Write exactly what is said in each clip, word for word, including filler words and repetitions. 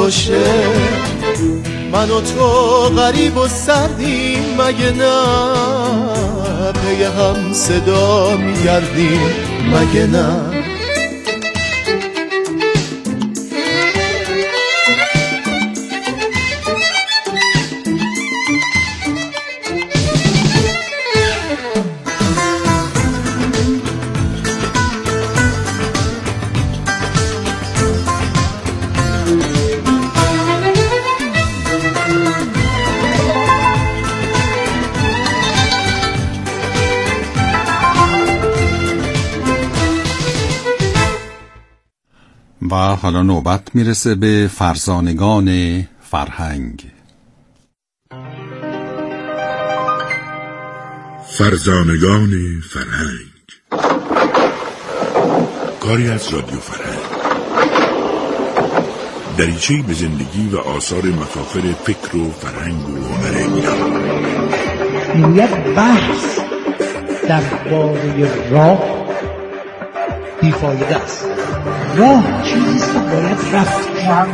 باشه. من و تو غریب و سردیم مگه نه، پی هم صدا میگردیم مگه نه. و حالا نوبت میرسه به فرزانگان فرهنگ. فرزانگان فرهنگ، کاری از رادیو فرهنگ، دریچه‌ای به زندگی و آثار مفاخر فکر و فرهنگ و هنر ایران. یک بحث درباره راه بیفایده است. راه چیزیست که باید رفت.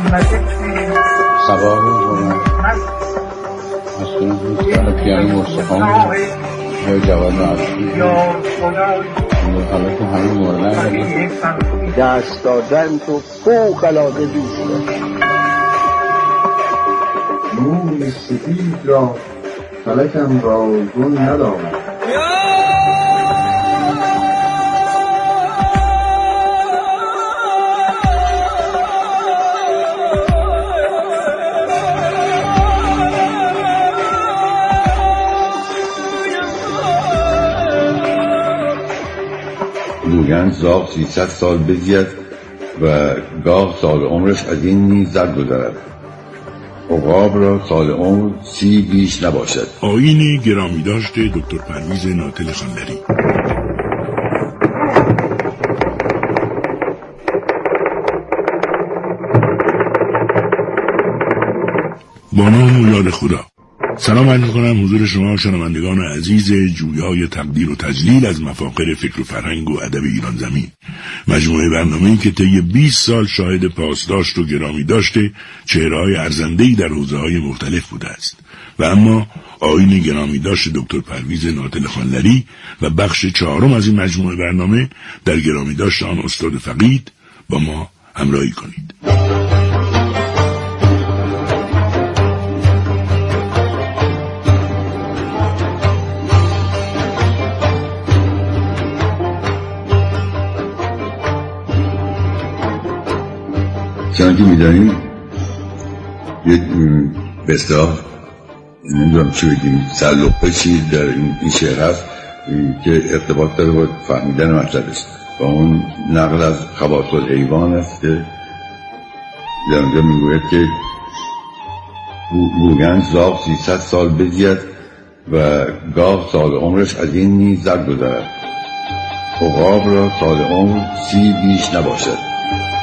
سبا رو مسئولین دوستان پیانی مرسخان یا جوان عرشی حالا که همه موردن دست دادن تو فوق العاده دوسته. نور سفید را فلکم را گل ندارد. گوگند زاغ سیصد سال بزید و گاه سال عمرش از این نیز زد گذرد. عقاب را سال عمر سی بیش نباشد. آیین گرامی داشته دکتر پرویز ناتل خانلری. با نام و یاد خدا. سلام عرض می‌کنم حضور شما شنوندگان عزیز جویای تقدیر و تجلیل از مفاخر فکر و فرهنگ و ادب ایران زمین. مجموعه برنامه‌ای که طی بیست سال شاهد پاسداشت و گرامی داشته چهره‌های ارزنده‌ای در حوزه‌های مختلف بوده است و اما آیین گرامی داشت دکتر پرویز ناتل خانلری و بخش چهارم از این مجموعه برنامه در گرامی داشت آن استاد فقید با ما همراهی کنید. چنانکه می‌دانیم یک به اصطلاح نمیدونم چی بگیم سرلقه چیز در این شعر هست که ارتباط داره با فهمیدن مطلبش و اون نقل از خواص الحیوان است که در اونجا میگوید که گوگند زاغ سیصد سال بزید و گاه سال عمرش از این نیز زد گذرد. عقاب را سال عمر سی بیش نباشد.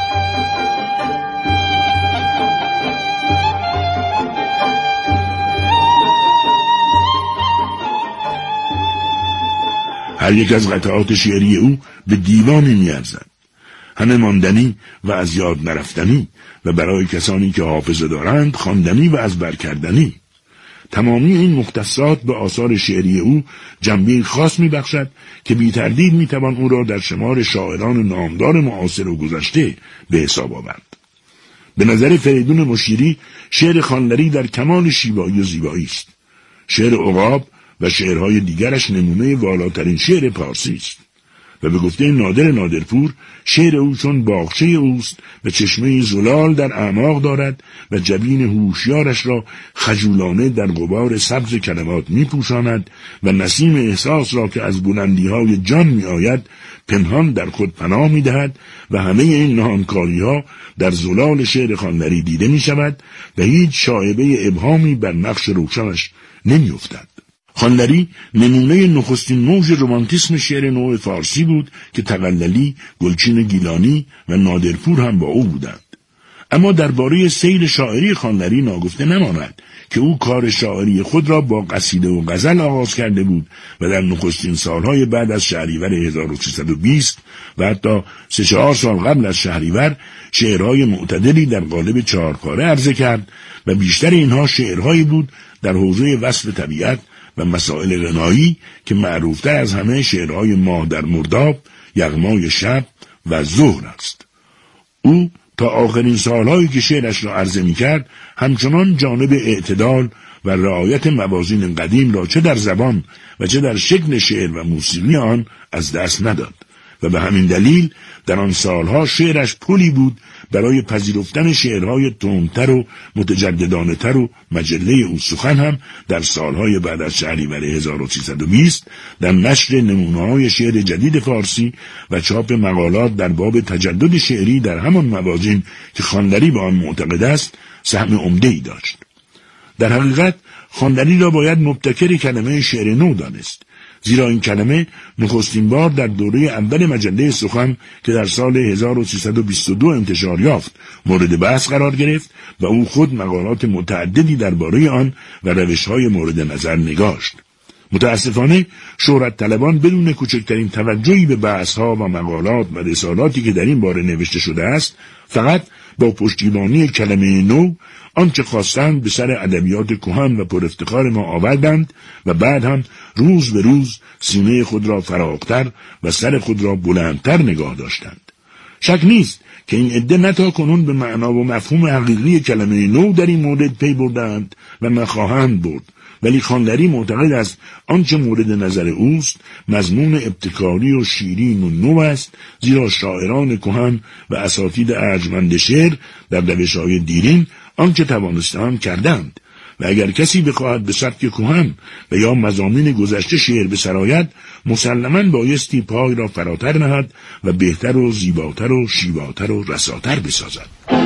هر یک از قطعات شعری او به دیوانی می‌ارزد، همه ماندنی و از یاد نرفتنی و برای کسانی که حافظه دارند خواندنی و از بر کردنی. تمامی این مختصات به آثار شعری او جنبه خاص می‌بخشد که بی تردید می‌توان او را در شمار شاعران نامدار معاصر و گذشته به حساب آورد. به نظر فریدون مشیری شعر خانلری در کمال شیوایی و زیبایی است. شعر عقاب و شعرهای دیگرش نمونه والاترین شعر پارسی است و به گفته نادر نادرپور شعر او چون باغچه اوست و چشمه زلال در اعماق دارد و جبین هوشیارش را خجولانه در غبار سبز کلمات می پوشاند و نسیم احساس را که از بلندیهای جان می آید پنهان در خود پناه می دهد و همه این نهانکاری ها در زلال شعر خانلری دیده می شود و هیچ شایبه ابهامی بر نقش روشنش نمی افتد. خانلری نمونه نخستین موج رمانتیسم شعر نو فارسی بود که تقللی، گلچین گیلانی و نادرپور هم با او بودند. اما درباره سیر شاعری خانلری ناگفته نماند که او کار شاعری خود را با قصیده و غزل آغاز کرده بود و در نخستین سالهای بعد از شهریور هزار و سیصد و بیست و حتی سه چهار سال قبل از شهریور شعرهای معتدلی در قالب چهارپاره عرضه کرد و بیشتر اینها شعرهایی بود در حوزه وصف طبیعت و مسائل غنایی که معروفتر از همه شعرهای ماه در مرداب، یغمای شب و ظهر است. او تا آخرین سالهایی که شعرش را عرضه می کرد همچنان جانب اعتدال و رعایت موازین قدیم را چه در زبان و چه در شکل شعر و موسیقی آن از دست نداد و به همین دلیل در آن سالها شعرش پلی بود برای پذیرفتن شعرهای تندتر و متجددانه‌تر و مجله او سخن هم در سالهای بعد از شهریور هزار و سیصد و بیست در نشر نمونه‌های شعر جدید فارسی و چاپ مقالات در باب تجدد شعری در همان موازین که خانلری به آن معتقد است سهم عمده‌ای داشت. در حقیقت خانلری را باید مبتکر کلمه شعر نو دانست، زیرا این کلمه نخستین بار در دوره اول مجله سخن که در سال هزار و سیصد و بیست و دو انتشار یافت مورد بحث قرار گرفت و او خود مقالات متعددی درباره آن و روش‌های مورد نظر نگاشت. متاسفانه شهرت طلبان بدون کوچکترین توجهی به بحث‌ها و مقالات و رسالاتی که در این باره نوشته شده است، فقط با پشتیبانی کلمه نو آنچه خواستند به سر ادبیات کهن و پر افتخار ما آوردند و بعد هم روز به روز سینه خود را فراختر و سر خود را بلندتر نگاه داشتند. شک نیست که این عده نه تا کنون به معنا و مفهوم حقیقی کلمه نو در این مورد پی بردند و نخواهند برد، ولی خانلری معتقد است آنچه مورد نظر اوست مضمون ابتکاری و شیرین و نو است، زیرا شاعران کهن و اساتید ارجمند شعر در روش‌های دیرین آنچه توانستند کردند و اگر کسی بخواهد به سبک کهن و یا مضامین گذشته شعر بسراید مسلماً بایستی پای را فراتر نهد و بهتر و زیباتر و شیواتر و رساتر بسازد.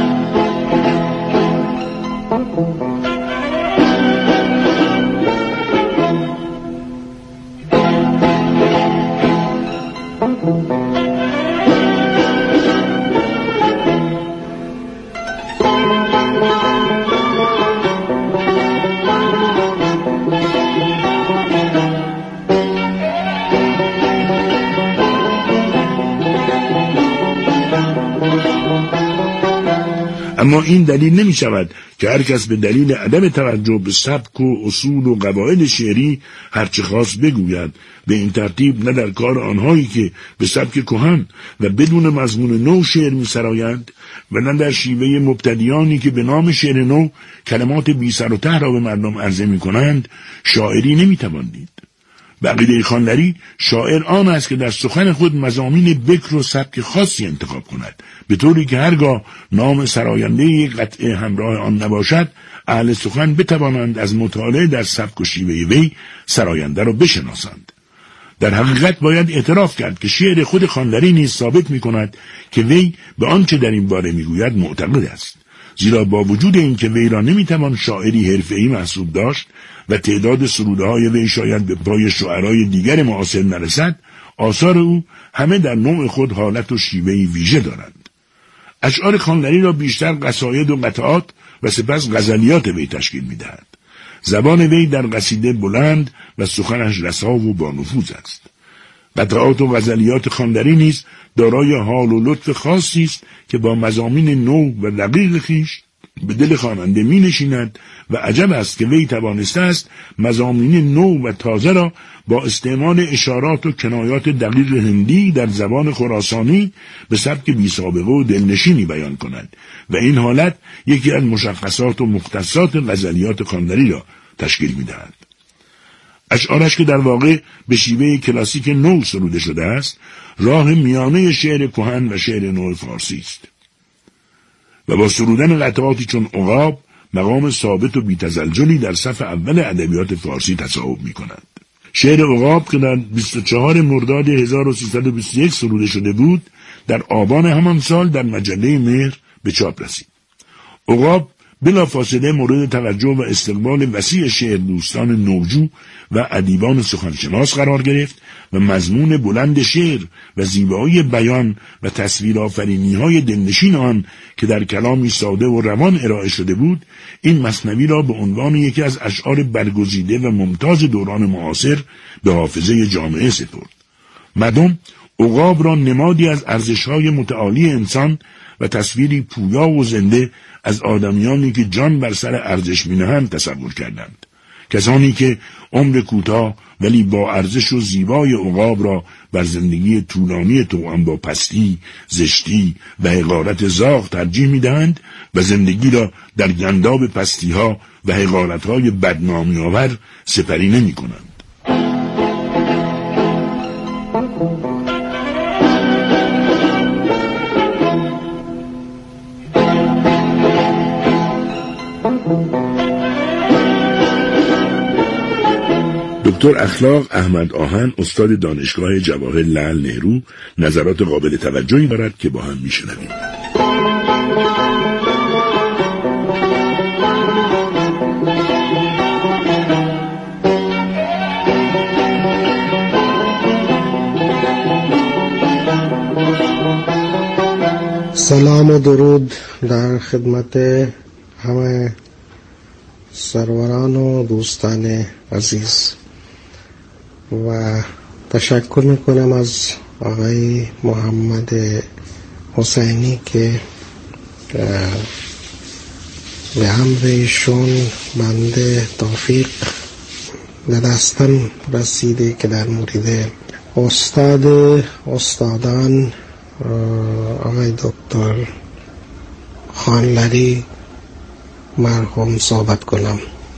اما این دلیل نمی شود که هر کس به دلیل عدم توجه به سبک و اصول و قواعد شعری هرچه خواست بگوید. به این ترتیب نه در کار آنهایی که به سبک کهن و بدون مضمون نو شعر می سرایند و نه در شیوه مبتدیانی که به نام شعر نو کلمات بی سر و ته را به مردم عرضه می کنند شاعری نمی توان دید. به عقیده خانلری شاعر آن است که در سخن خود مضامین بکر و سبک خاصی انتخاب کند، به طوری که هرگاه نام سراینده یک قطعه همراه آن نباشد اهل سخن بتوانند از مطالعه در سبک و شیوه وی سراینده را بشناسند. در حقیقت باید اعتراف کرد که شعر خود خانلری نیز ثابت می کند که وی به آنچه در این باره می گوید معتقد است، زیرا با وجود این که وی را نمی توان شاعری حرفه‌ای محسوب داشت و تعداد سروده‌های وی شاید به پای شاعرای دیگر معاصر نرسد، آثار او همه در نوع خود حالت و شیوهی ویژه دارند. اشعار خانلری را بیشتر قصاید و قطعات و سپس غزلیات وی تشکیل می‌دهد. زبان وی در قصیده بلند و سخنش رسا و با نفوذ است. قطعات و غزلیات خانلری نیز دارای حال و لطف خاصی است که با مضامین نو و دقیق خویش به دل خواننده می نشیند و عجب است که وی توانسته است مضامین نو و تازه را با استعمال اشارات و کنایات دقیق هندی در زبان خراسانی به سبک بی سابقه و دلنشینی بیان کند و این حالت یکی از مشخصات و مختصات غزلیات خانلری را تشکیل می دهد. اشعارش که در واقع به شیوه کلاسیک نو سروده شده است، راه میانه شعر کهن و شعر نو فارسی است و با سرودن قطعاتی چون عقاب مقام ثابت و بی‌تزلزلی در صف اول ادبیات فارسی تصاحب می کند. شعر عقاب که در بیست و چهار مرداد هزار و سیصد و بیست و یک سروده شده بود، در آبان همان سال در مجله مهر به چاپ رسید. عقاب بلافاصله مورد توجه و استقبال وسیع شعر دوستان نوجو و ادیبان سخنشناس قرار گرفت و مضمون بلند شعر و زیبایی بیان و تصویرآفرینی‌های دلنشین آن که در کلامی ساده و روان ارائه شده بود، این مثنوی را به عنوان یکی از اشعار برگزیده و ممتاز دوران معاصر به حافظه جامعه سپرد. مردم عقاب را نمادی از ارزش‌های متعالی انسان و تصویری پویا و زنده از آدمیانی که جان بر سر ارزش می‌نهند تصور کردند. کسانی که عمر کوتاه ولی با ارزش و زیبای عقاب را بر زندگی طولانی توأم با پستی، زشتی و حقارت زاغ ترجیح می‌دهند و زندگی را در گنداب پستی‌ها و حقارت‌های بدنامی‌آور سپری نمی‌کنند. دکتر اخلاق احمد آهن، استاد دانشگاه جواهر لعل نهرو، نظرات قابل توجهی دارد که با هم میشنویم. سلام و درود در خدمت همه سروران و دوستان عزیز و تشکر میکنم از آقای محمد حسینی که به امر ایشون بنده توفیق به دستم رسیده که در مورد استاد استادان آقای دکتر خانلری مرحوم صحبت کنم.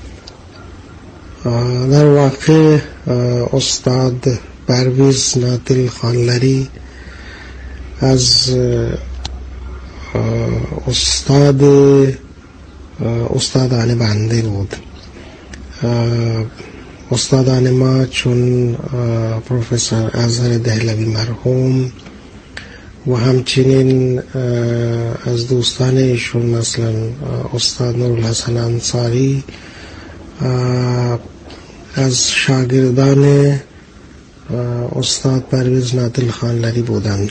در واقع استاد پرویز نادل خانلری از استاد استادان بنده بود. استادان ما چون پروفسور اظهر دهلوی مرحوم و همچنین از دوستان ایشون مثلا استاد نورالحسن انصاری از شاگردان استاد پرویز نادل خانلری بودند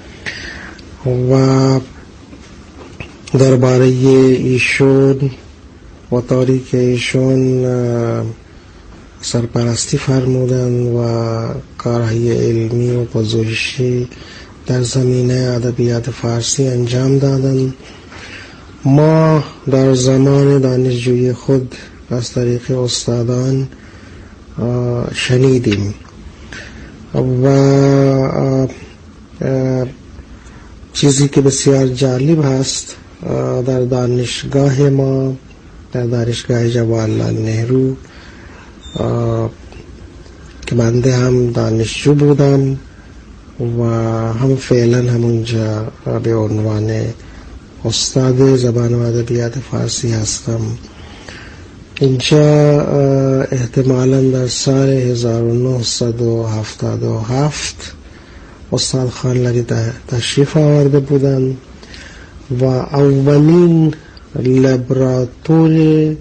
و درباره ایشون و طوری که ایشون سرپرستی فرمودند و کارهای علمی و پژوهشی در زمینه ادبیات فارسی انجام دادند، ما در زمان دانشجویی خود از طریق استادان شنیدیم و چیزی که بسیار جالب هست در دانشگاه ما، در دانشگاه جواهر لعل نهرو که بنده هم دانشجو بودم و هم فعلا همونجا به عنوان استاد زبان و ادبیات فارسی هستم. اینجا احتمالاً در سال هزار و نهصد و هفتاد و هفت استاد خانلری تشریف آورده بودند و اولین لابراتوار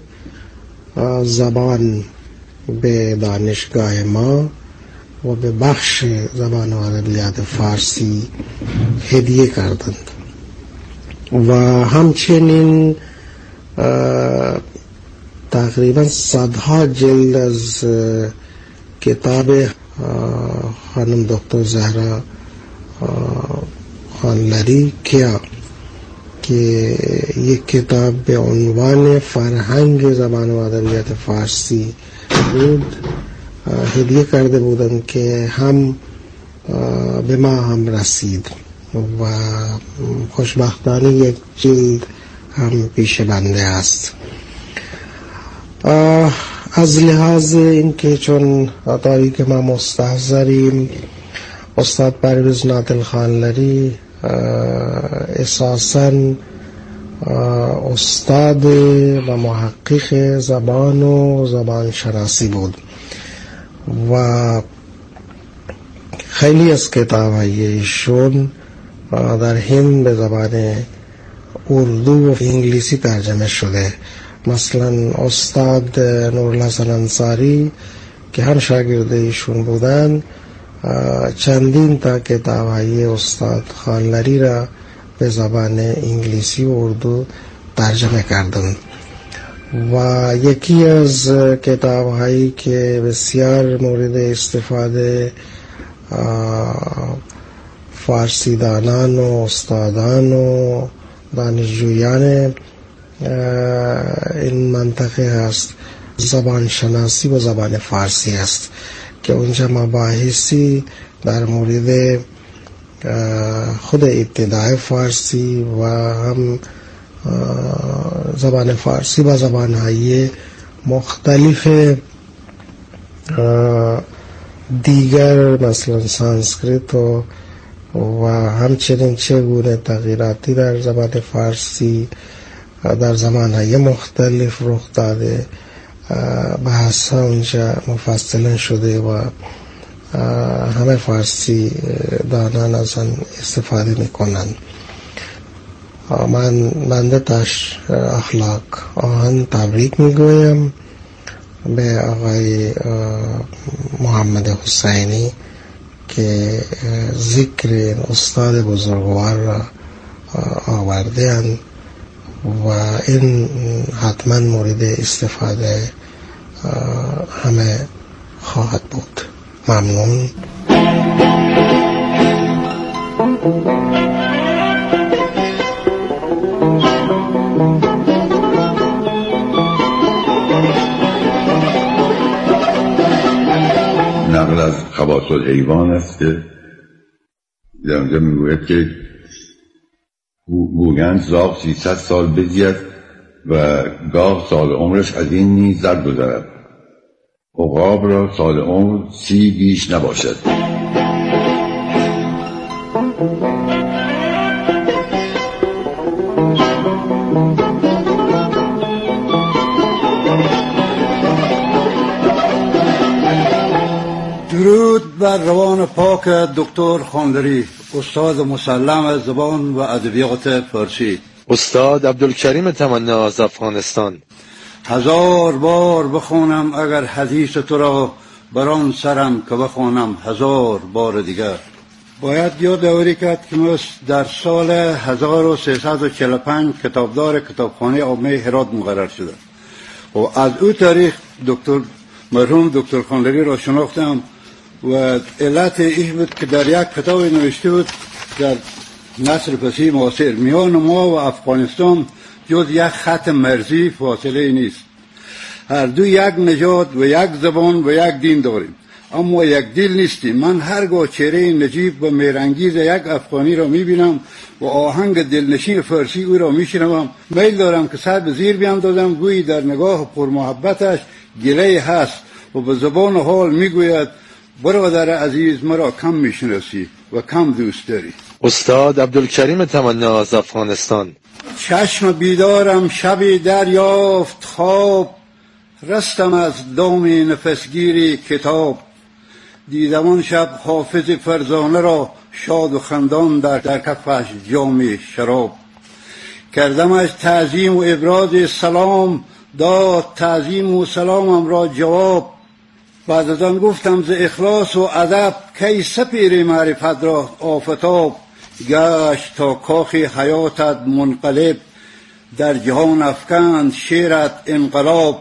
زبان به دانشگاه ما و به بخش زبان و ادبیات فارسی هدیه کردند و همچنین تقریبا صدها جلد از کتاب خانم دکتر زهرا خانلری کیا که یک کتاب به عنوان فرهنگ زبان و ادبیات فارسی بود هدیه کرده بودند که هم به ما هم رسید و خوشبختانه یک جلد هم پیش بنده است. از لحاظ اینکه چون طوری که ما مستحضریم استاد پرویز نادل خانلری اساساً استاد و محقق زبان و زبان شناسی بود و خیلی از کتاب‌های ایشون در هند به زبان اردو و انگلیسی ترجمه شده. مثلا استاد نورالحسن انصاری که هم شاگرد ایشون بودن چندین تا کتاب‌های استاد خانلری را به زبان انگلیسی و اردو ترجمه کردند و یکی از کتاب‌هایی که بسیار مورد استفاده فارسی دانان و استادان و دانشجویان این منطقه هست زبان شناسی و زبان فارسی است که اونجا مباحثی در مورد خود ابتدای فارسی و هم زبان فارسی و زبانهای مختلف دیگر مثلا سانسکریت و و همچنین چگونه تغییراتی در زبان فارسی در زمانهای مختلف رخ داده بحث ها اونجا مفصلا شده و همه فارسی دانان از آن استفاده میکنن. من بنده تاش اخلاق آهن تبریک میگویم به آقای محمد حسینی که ذکر این استاد بزرگوار را آورده اند و این حتما مورد استفاده همه خواهد بود. ممنون. نقل از خواص الحیوان است که در اونجا میگوید که گویند زاغ سیصد سال بزید و گاه سال عمرش از این نیز زد گذرد، عقاب را سال عمر سی بیش نباشد. درود بر روان پاک دکتر خانلری، استاد مسلم زبان و ادبیات فارسی. استاد عبدالکریم تمنا از افغانستان. هزار بار بخونم اگر حدیث تو را بران سرم که بخونم هزار بار دیگر. باید یادآوری کرد که من در سال هزار و سیصد و چهل و پنج کتابدار کتابخانه عامه هرات مقرر شدم و از او تاریخ دکتر مرحوم دکتر خانلری را شناختم و علت ایش بود که در یک کتاب نوشته بود در نسل پسی معاصر میان ما و افغانستان جز یک خط مرزی فاصله نیست. هر دو یک نژاد و یک زبان و یک دین داریم اما یک دل نیستیم. من هرگاه چهره نجیب و میرانگیز یک افغانی را میبینم و آهنگ دلنشین فارسی او را میشنوم میل دارم که سر به زیر بیاندازم گویی در نگاه پرمحبتش گله هست و به زبان حال میگوید برادر عزیز مرا کم میشناسی و کم دوست داری. استاد عبدالکریم تمنا از افغانستان. چشم بیدارم شبی دریافت خواب، رستم از دام نفسگیری کتاب. دیدم آن شب حافظ فرزانه را شاد و خندان در, در کفش جام شراب. کردمش تعظیم و ابراز سلام، داد تعظیم و سلامم را جواب. بعد از آن گفتم ز اخلاص و ادب کی سپیر معرفت را آفتاب. گشت تا کاخ حیاتت منقلب، در جهان افکند شیرت انقلاب.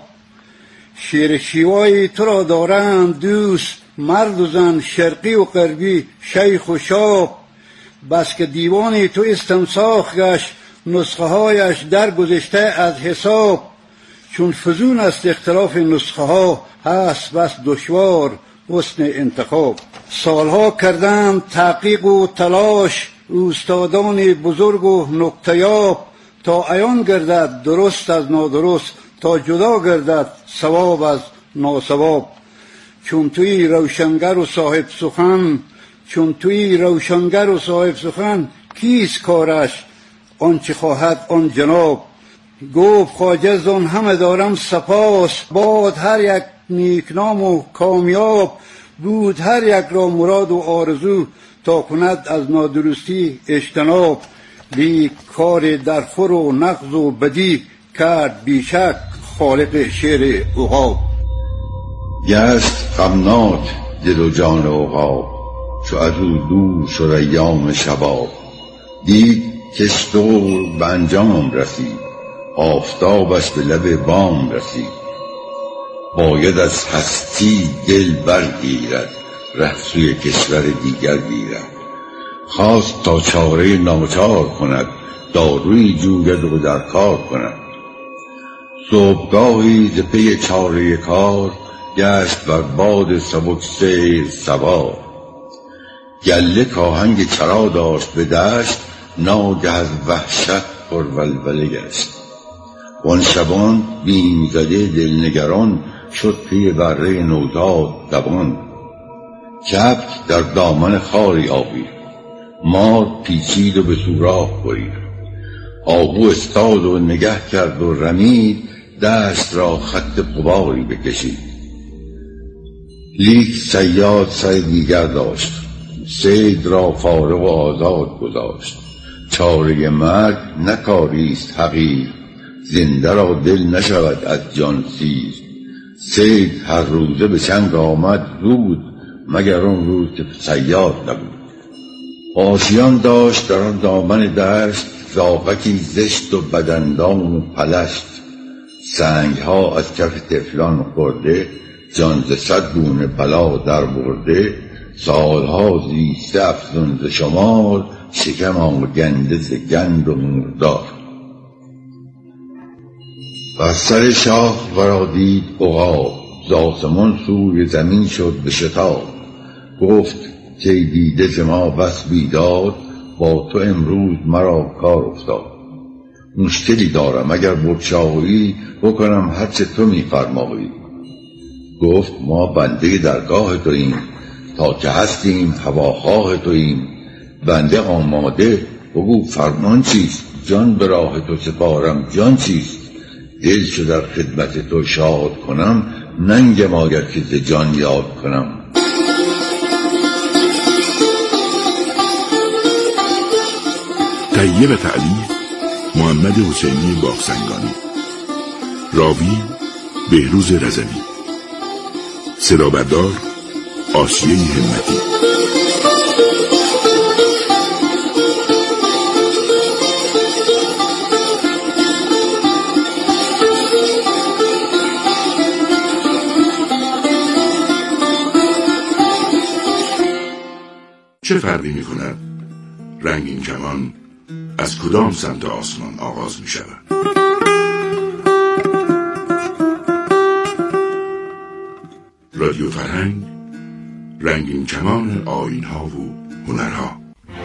شیر شیوای تو را دارند دوست، مرد و زن شرقی و غربی شیخ و شاب. بس که دیوانی تو استنساخ گشت، نسخه هایش در گذشته از حساب. چون فزون است اختلاف نسخه ها، هست بس دشوار حسن انتخاب. سالها کردند تحقیق و تلاش، استادان بزرگ و نکته‌یاب. تا عیان گردد درست از نادرست، تا جدا گردد صواب از ناصواب. چون توی روشنگر و صاحب سخن، چون توی روشنگر و صاحب سخن، کیست کارش آنچه خواهد آن جناب. گفت خواجه زان همه دارم سپاس، باد هر یک نیکنام و کامیاب. بود هر یک را مراد و آرزو، تا کند از نادرستی اجتناب. لیک کار درخور و نقض و بدی کرد بیشک خالق شعر عقاب. گشت غمناک دل و جان عقاب، چو از او دور شد ایام شباب. دید کش دور به انجام رسید، آفتابش به لب بام رسید. باید از هستی دل برگیرد، ره سوی کشور دیگر گیرد. خواست تا چاره ناچار کند، داروی جوید و در کار کند. صبحگاهی ز پی چاره کار، گشت بر باد سبک سیر سوار. گله کاهنگ چرا داشت به دشت، ناگه از وحشت پر ولوله گشت. وان شبان بیم زده دلنگران، شد پی بره نوزاد دوان. کبک در دامن خاری آوید، مار پیچید و به سوراخ برید. آهو استاد و نگه کرد و رمید، دشت را خط غباری بکشید. لیک صیاد سر دیگر داشت، صید را فارغ و آزاد گذاشت. چاره مرگ نکاریست حقیر، زنده را دل نشود از جان سیر. صید هر روزه به چنگ آمد زود، مگر اون روز که صیاد نبود. آشیان داشت در آن دامن دشت، زاغکی زشت و بداندام و پلشت. سنگ ها از کف طفلان خورده، جان ز صد گونه بلا در برده. سالها زیسته افزون ز شمار، شکم آگنده ز گند و مردار. و سر شاخ ورا دید عقاب، ز آسمان سوی زمین شد به شتاب. گفت که دیده ز ما بس بیداد، با تو امروز مرا کار افتاد. مشکلی دارم اگر بگشایی، بکنم هرچه تو می‌فرمایی. گفت ما بنده درگاه توییم، تا که هستیم هواخواه توییم. بنده آماده، بگو فرمان چیست؟ جان به راه تو سپارم، جان چیست؟ دل شو در خدمت تو شاد کنم، ننگم آید که ز جان یاد کنم. تهیه و تألیف محمد حسینی باغسنگانی، راوی بهروز رضوی، صدا بردار آسیه همتی. چه فرقی می کند رنگین کمان از کدام سمت آسمان آغاز می شود؟ رادیو فرهنگ، رنگین کمان آیین ها و هنرها.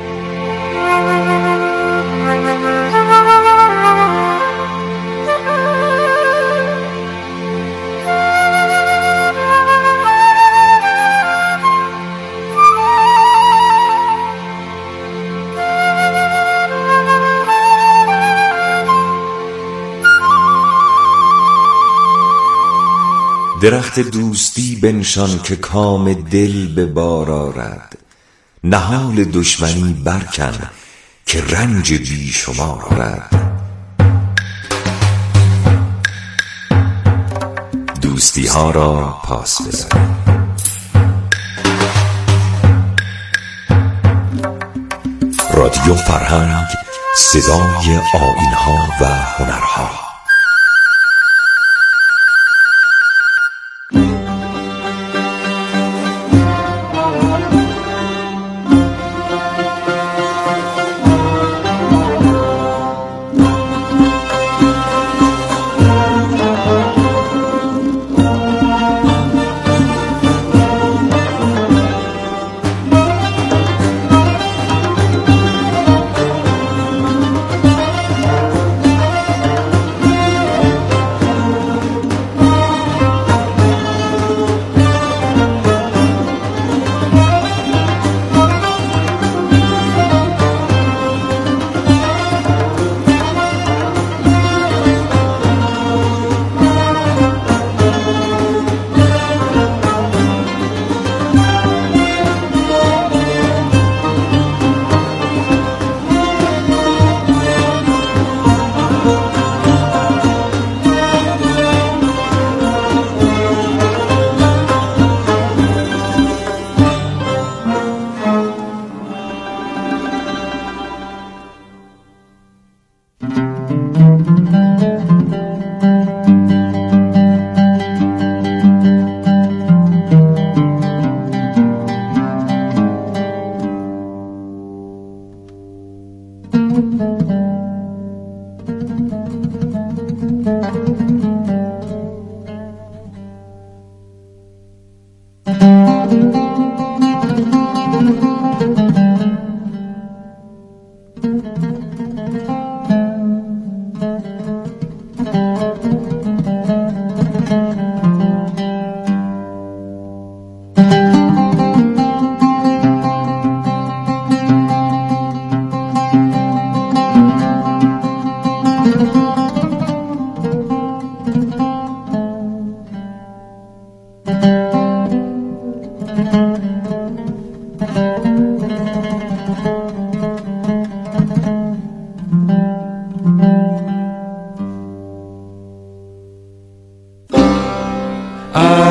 درخت دوستی بنشان که کام دل به بار آرد. نهال دشمنی برکن که رنج بی شمار آرد. دوستی ها را پاس بزن. رادیو فرهنگ، صدای آیین ها و هنرها.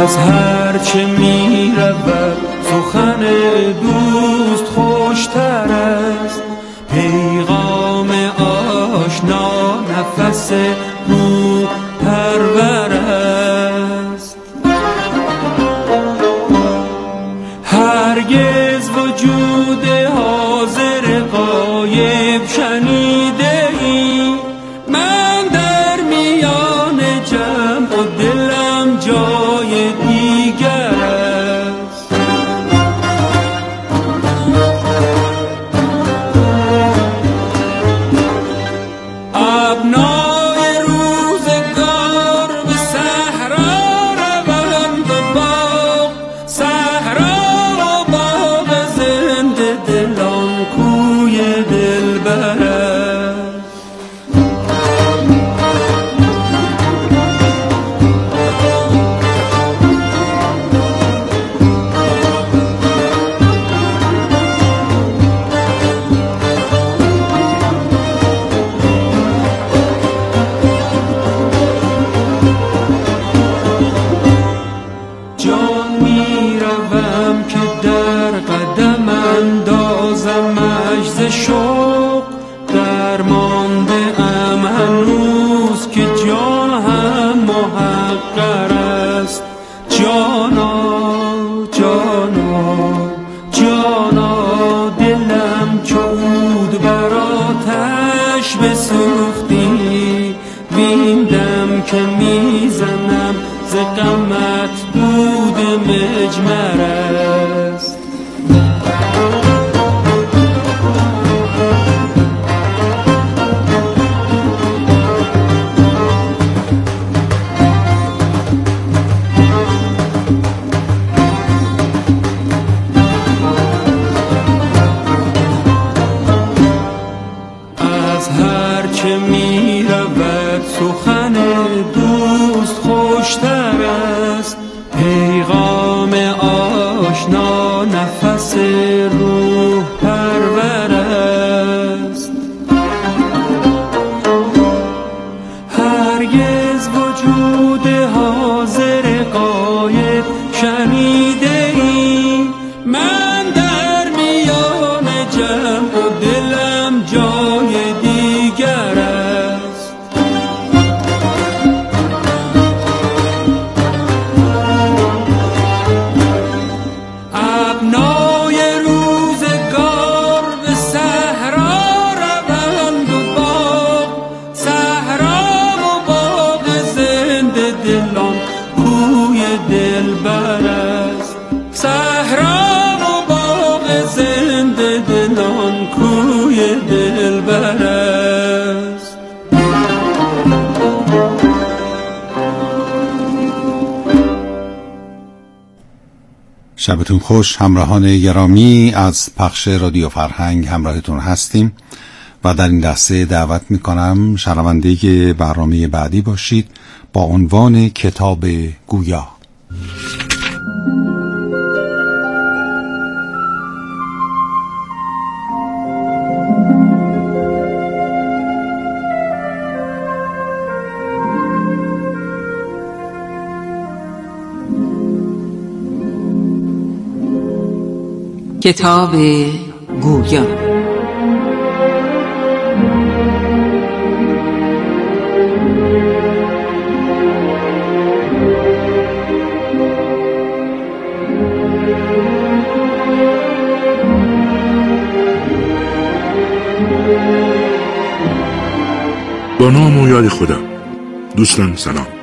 از هر چه می رود سخن دوست خوشتر است، پیغام آشنا نفس روح پرور است. هرگز وجود حاضر غایب شنیده ای، من در میان جمع و دلم جای دیگر است. ابنای روزگار به صحرا روند و باغ، صحرا و باغ زنده دلان کوی دلبر است. جان می روم که در قدم اندازمش ز شوق، درمانده ام هنوز که جان هم محقر است. جانا جانا جانا دلم چود بر آتش بسوختی، وین دم که میزنم ز غمت دود مجمر است. از هر چه می رود سخن دوست خوشتر است، پیغام آشنا نفس روح پرور است. هرگز وجود حاضر غایب شنیده ای، من در میان جمع و دلم جای دیگر است. ابنای روزگار به صحرا روند و باغ، صحرا و باغ زنده دلان کوی دلبر است. صحرا و باغ زنده دلان کوی دلبر است. شبتون خوش همراهان گرامی، از پخش رادیو فرهنگ همراهتون هستیم و در این لحظه دعوت میکنم شنونده برنامه بعدی باشید با عنوان کتاب گویا. کتاب گویا. با نام و یاد خدا. دوستان سلام.